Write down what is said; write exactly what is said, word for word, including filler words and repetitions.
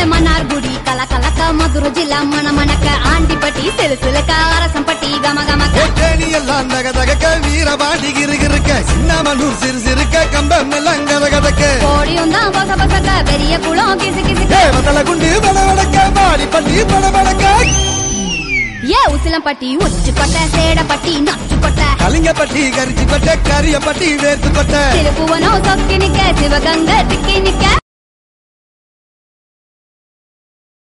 மன்னார்குடி கலக்கலக்க மதுரை ஜில்லா மணமணக்க ஆண்டிப்பட்டி சிலுசிலுக்க அரசம்பட்டி கம கமக்க தேனி எல்லாம் தக தகக்க வீரபாண்டி கிருகிருக்க சின்னமனூர் சிறு சிறுக்க கம்பம் எல்லாம் கத கதக்க கோடியும் தான் பச பசக்க பெரிய குளம் கிசு கிசு வத்தல குண்டு பட வடக்க வாடிப்பட்டி பட வடக்க ஏ உசிலம்பட்டி உச்சுக்கொட்டை சேடப்பட்டி நச்சுக்கொட்டை கலிங்கப்பட்டி கரிச்சிக்கொட்டை கரியப்பட்டி வேர்த்துக்கொட்டை திருப்புவனம் சொக்கி நிக்க சிவகங்கை திக்கி நிக்க